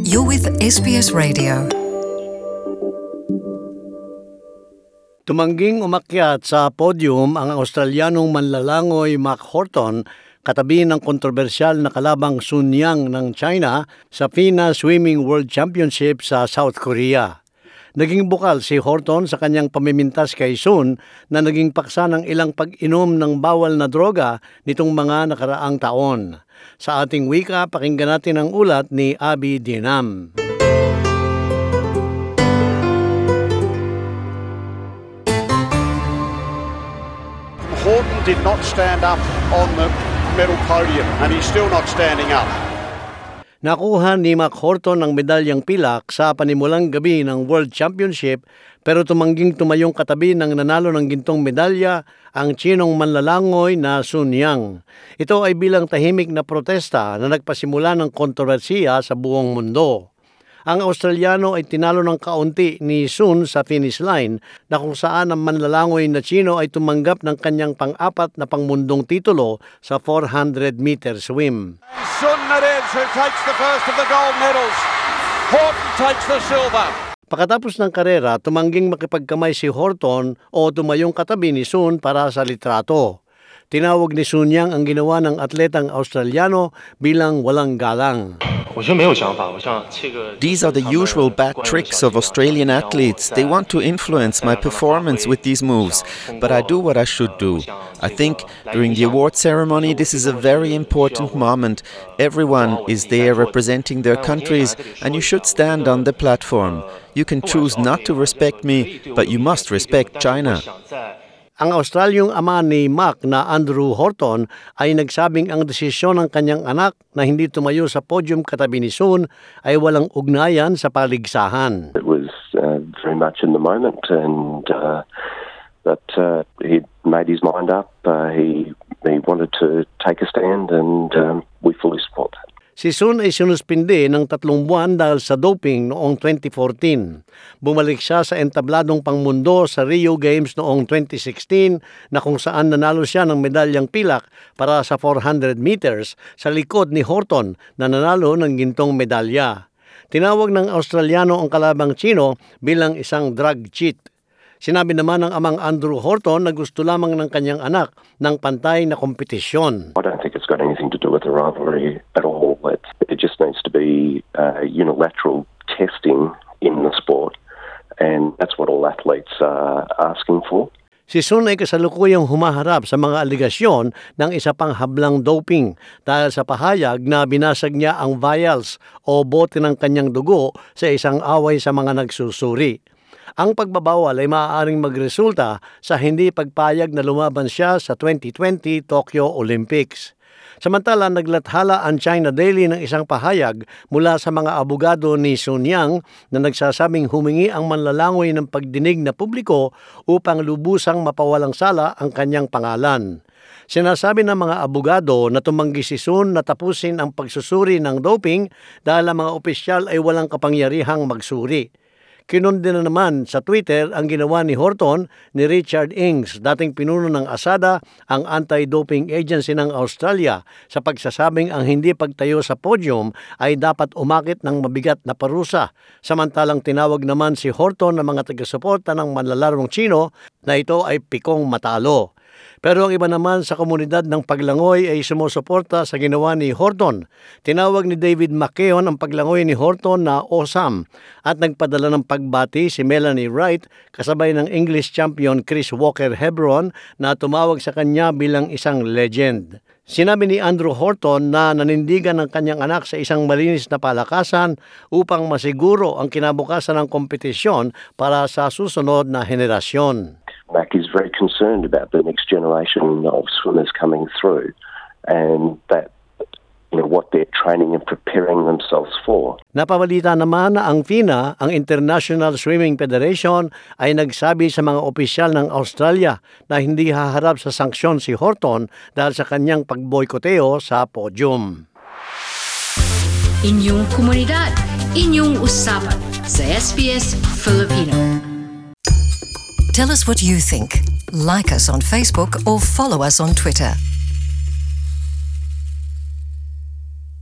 You're with SBS Radio. Tumangging umakyat sa podium ang Australianong manlalangoy Mac Horton katabi ng kontrobersyal na kalabang Sun Yang ng China sa FINA Swimming World Championship sa South Korea. Naging bukal si Horton sa kanyang pamimintas kay Sun na naging paksa ng ilang pag-inom ng bawal na droga nitong mga nakaraang taon. Sa ating wika, pakinggan natin ang ulat ni Abby Dinam. Horton did not stand up on the medal podium and he's still not standing up. Nakuha ni Mac Horton ang medalyang pilak sa panimulang gabi ng World Championship pero tumangging tumayong katabi ng nanalo ng gintong medalya ang Chinong manlalangoy na Sun Yang. Ito ay bilang tahimik na protesta na nagpasimula ng kontrobersiya sa buong mundo. Ang Australiano ay tinalo ng kaunti ni Sun sa finish line na kung saan ang manlalangoy na Chino ay tumanggap ng kanyang pang-apat na pangmundong titulo sa 400-meter swim. Sun it is who takes the first of the gold medals. Horton takes the silver. Pagkatapos ng karera, tumangging makipagkamay si Horton o tumayong katabi ni Sun para sa litrato. Tinawag ni Sun Yang ang ginawa ng atletang Australiano bilang walang galang. These are the usual bad tricks of Australian athletes. They want to influence my performance with these moves, but I do what I should do. I think during the award ceremony, this is a very important moment. Everyone is there representing their countries, and you should stand on the platform. You can choose not to respect me, but you must respect China. Ang Australyong ama ni Mac na Andrew Horton ay nagsabing ang desisyon ng kanyang anak na hindi tumayo sa podium katabi ni Sun ay walang ugnayan sa paligsahan. It was very much in the moment and that he made his mind up. He wanted to take a stand and we fully support that. Si Sun ay sinuspinde ng 3 buwan dahil sa doping noong 2014. Bumalik siya sa entabladong pangmundo sa Rio Games noong 2016 na kung saan nanalo siya ng medalyang pilak para sa 400 meters sa likod ni Horton na nanalo ng gintong medalya. Tinawag ng Australiano ang kalabang Chino bilang isang drug cheat. Sinabi naman ng amang Andrew Horton na gusto lamang ng kanyang anak ng pantay na kompetisyon. I don't think it's got anything to do with the rivalry at all. It just needs to be unilateral testing in the sport, and that's what all athletes are asking for. Si Sun ay kasalukuyang humaharap sa mga aligasyon ng isa pang hablang doping dahil sa pahayag na binasag niya ang vials o bote ng kanyang dugo sa isang away sa mga nagsusuri. Ang pagbabawal ay maaaring magresulta sa hindi pagpayag na lumaban siya sa 2020 Tokyo Olympics. Samantala, naglathala ang China Daily ng isang pahayag mula sa mga abogado ni Sun Yang na nagsasabing humingi ang manlalangoy ng pagdinig na publiko upang lubusang mapawalang sala ang kanyang pangalan. Sinasabi ng mga abogado na tumanggi si Sun na tapusin ang pagsusuri ng doping dahil ang mga opisyal ay walang kapangyarihang magsuri. Kinundi na naman sa Twitter ang ginawa ni Horton ni Richard Ings, dating pinuno ng ASADA, ang anti-doping agency ng Australia, sa pagsasabing ang hindi pagtayo sa podium ay dapat umakit ng mabigat na parusa. Samantalang tinawag naman si Horton ng mga taga-suporta ng manlalarong Chino na ito ay pikong matalo. Pero ang iba naman sa komunidad ng paglangoy ay sumusuporta sa ginawa ni Horton. Tinawag ni David McKeon ang paglangoy ni Horton na awesome at nagpadala ng pagbati si Melanie Wright kasabay ng English champion Chris Walker-Hebron na tumawag sa kanya bilang isang legend. Sinabi ni Andrew Horton na nanindigan ng kanyang anak sa isang malinis na palakasan upang masiguro ang kinabukasan ng kompetisyon para sa susunod na henerasyon. Mac is very concerned about the next generation of swimmers coming through and that what they're training and preparing themselves for. Napabalita naman na ang FINA, ang International Swimming Federation, ay nagsabi sa mga opisyal ng Australia na hindi haharap sa sanksyon si Horton dahil sa kanyang pagboykoteo sa podium. Inyong komunidad, inyong usapan sa SBS Filipino. Tell us what you think. Like us on Facebook or follow us on Twitter.